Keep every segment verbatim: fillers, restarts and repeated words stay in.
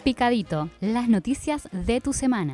Picadito, las noticias de tu semana.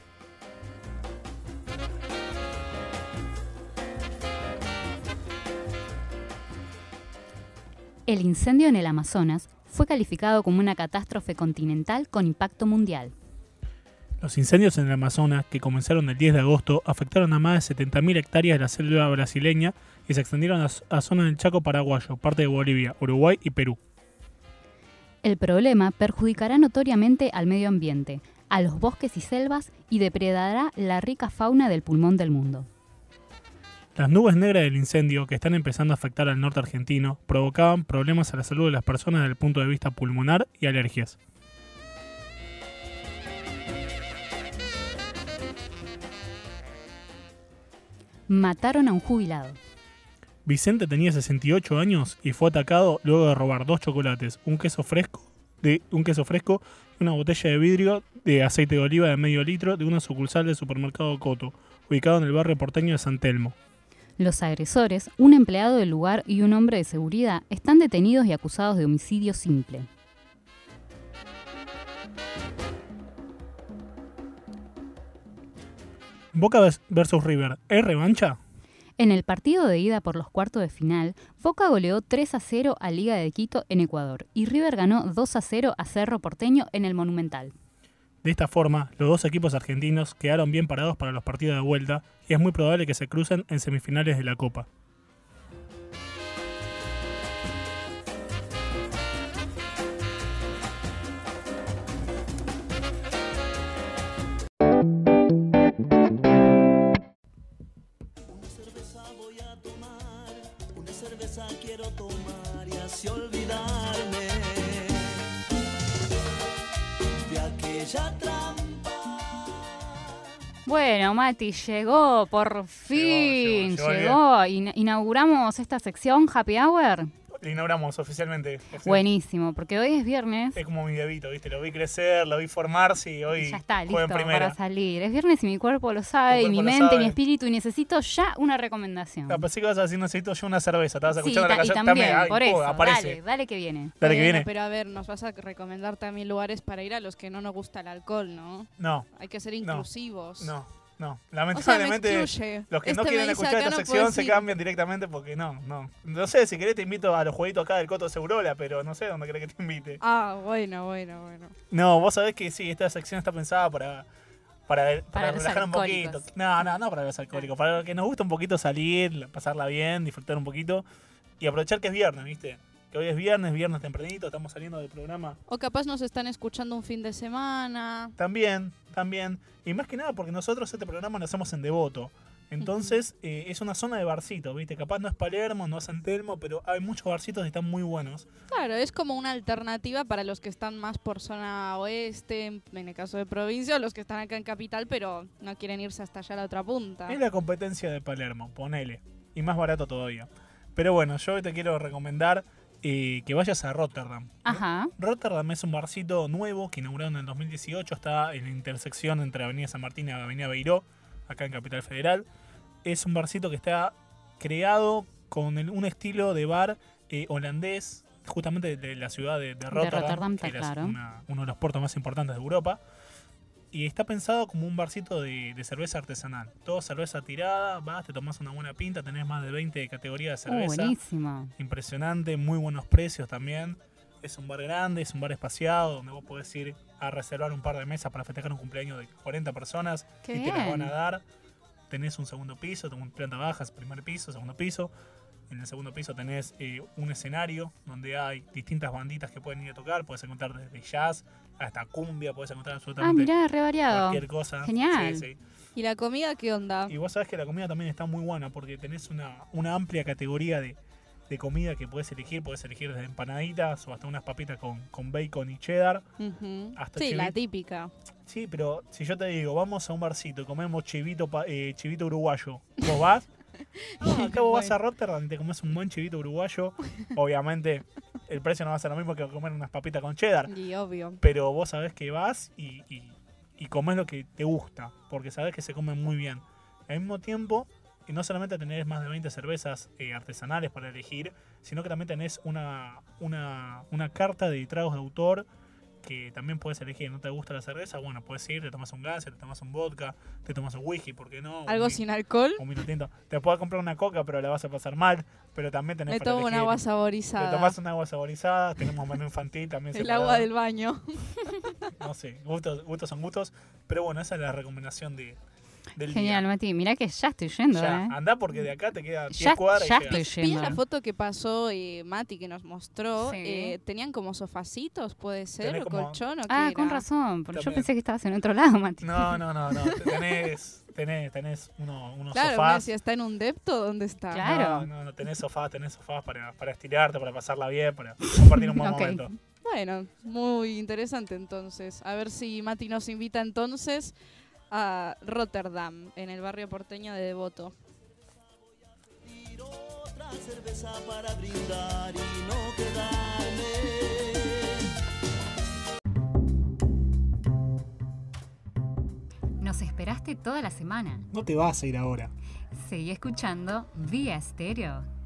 El incendio en el Amazonas fue calificado como una catástrofe continental con impacto mundial. Los incendios en el Amazonas, que comenzaron el diez de agosto, afectaron a más de setenta mil hectáreas de la selva brasileña y se extendieron a, a zonas del Chaco paraguayo, parte de Bolivia, Uruguay y Perú. El problema perjudicará notoriamente al medio ambiente, a los bosques y selvas y depredará la rica fauna del pulmón del mundo. Las nubes negras del incendio, que están empezando a afectar al norte argentino, provocaban problemas a la salud de las personas desde el punto de vista pulmonar y alergias. Mataron a un jubilado. Vicente tenía sesenta y ocho años y fue atacado luego de robar dos chocolates, un queso fresco, de, un queso fresco y una botella de vidrio de aceite de oliva de medio litro de una sucursal del supermercado Coto, ubicado en el barrio porteño de San Telmo. Los agresores, un empleado del lugar y un hombre de seguridad, están detenidos y acusados de homicidio simple. Boca versus River, ¿es revancha? En el partido de ida por los cuartos de final, Boca goleó tres a cero a Liga de Quito en Ecuador y River ganó dos a cero a Cerro Porteño en el Monumental. De esta forma, los dos equipos argentinos quedaron bien parados para los partidos de vuelta y es muy probable que se crucen en semifinales de la Copa. Quiero tomar y así olvidarme de aquella trampa. Bueno, Mati, llegó, por fin, llegó, llegó, llegó. llegó. Inauguramos esta sección Happy Hour. Lo inauguramos oficialmente. Buenísimo, porque hoy es viernes. Es como mi bebito, ¿viste? Lo vi crecer, lo vi formarse y hoy ya está, juega en listo primera. para salir. Es viernes y mi cuerpo lo sabe, y mi mente, sabe. mi espíritu, y necesito ya una recomendación. Ah, pensé que ibas a decir, necesito yo una cerveza. Estabas Sí, escuchando ta- la canción. y también, Ay, por oh, eso, aparece. dale, dale que viene. Dale que Bueno, viene. Pero a ver, nos vas a recomendar también lugares para ir a los que no nos gusta el alcohol, ¿no? No, Hay que ser inclusivos. no, no. O sea, me Lamentablemente, excluye. los que no Este me quieren dice, escuchar acá esta no sección puedes se ir. cambian directamente porque no, no. No sé, si querés te invito a los jueguitos acá del Coto Segurola, pero no sé dónde querés que te invite. Ah, bueno, bueno, bueno. No, vos sabés que sí, esta sección está pensada para, para, para, Para los relajar un alcohólicos. poquito. No, no, no para los alcohólicos. Para que nos gusta un poquito salir, pasarla bien, disfrutar un poquito y aprovechar que es viernes, ¿viste? Que hoy es viernes, viernes tempranito, estamos saliendo del programa. O capaz nos están escuchando un fin de semana. También, también. Y más que nada porque nosotros este programa lo hacemos en Devoto. Entonces eh, es una zona de barcitos, ¿viste? Capaz no es Palermo, no es San Telmo, pero hay muchos barcitos que están muy buenos. Claro, es como una alternativa para los que están más por zona oeste, en el caso de provincia, o los que están acá en capital, pero no quieren irse hasta allá a la otra punta. Es la competencia de Palermo, ponele. Y más barato todavía. Pero bueno, yo hoy te quiero recomendar eh, que vayas a Rotterdam. Ajá. Rotterdam es un barcito nuevo que inauguraron en el dos mil dieciocho. Está en la intersección entre Avenida San Martín y Avenida Beiró, acá en Capital Federal. Es un barcito que está creado con el- un estilo de bar eh, holandés, justamente de la ciudad de, de Rotterdam, Rotterdam, que está era claro. una- uno de los puertos más importantes de Europa. Y está pensado como un barcito de, de cerveza artesanal. Todo cerveza tirada, vas, te tomás una buena pinta, tenés más de veinte categorías de Uh, cerveza. buenísimo. Impresionante, muy buenos precios también. Es un bar grande, es un bar espaciado, donde vos podés ir a reservar un par de mesas para festejar un cumpleaños de cuarenta personas Qué y te las bien. van a dar. Tenés un segundo piso, tenés planta baja, primer piso, segundo piso. En el segundo piso tenés eh, un escenario donde hay distintas banditas que pueden ir a tocar. Puedes encontrar desde jazz hasta cumbia, puedes encontrar Ah, absolutamente mirá, re variado. cualquier cosa. Genial. Sí, sí. ¿Y la comida qué onda? Y vos sabés que la comida también está muy buena porque tenés una, una amplia categoría de, de comida que podés elegir. Podés elegir desde empanaditas o hasta unas papitas con, con bacon y cheddar. Ujú. Hasta Sí, la chivi- típica. Sí, pero si yo te digo, vamos a un barcito y comemos chivito, pa- eh, chivito uruguayo, ¿vos vas? No, acá vos vas a Rotterdam y te comes un buen chivito uruguayo. Obviamente el precio no va a ser lo mismo que comer unas papitas con cheddar. Y obvio. Pero vos sabés que vas y, y, y comés lo que te gusta, porque sabés que se come muy bien. Al mismo tiempo, y no solamente tenés más de veinte cervezas eh, artesanales para elegir, sino que también tenés una, una, una carta de tragos de autor que también puedes elegir. ¿No te gusta la cerveza? Bueno, puedes ir, te tomas un gas, te tomas un vodka, te tomas un whisky, ¿por qué no? Algo un, sin alcohol. Un vino tinto. Te puedes comprar una coca, pero la vas a pasar mal. Pero también tenés Me para tomo un elegir. agua Te saborizada. tomás un agua saborizada, tenemos menú infantil también. El separado. agua del baño. No sé, gustos, gustos son gustos. Pero bueno, esa es la recomendación de, del Genial, día. Mati. Mirá que ya estoy yendo, Ya, ¿eh? andá porque de acá te queda diez Ya, cuadras ya y llegás. estoy Vi yendo. la foto que pasó eh, Mati que nos mostró. Sí. eh, tenían como sofacitos, puede ser, Tenés o como- colchón o qué Ah, era? con razón. Porque yo También. pensé que estabas en otro lado, Mati. No, no, no, no. Tenés, tenés, tenés uno, unos Claro, me sofás. decía, ¿está en un depto? ¿Dónde está? Claro. No, no, no, tenés sofás, tenés sofás para, para estirarte, para pasarla bien, para compartir un buen Ok. momento. Bueno, muy interesante entonces. A ver si Mati nos invita entonces a Rotterdam, en el barrio porteño de Devoto. Tiro otra cerveza para brindar y no quedarme. Nos esperaste toda la semana. No te vas a ir ahora. Seguí escuchando Vía Estéreo.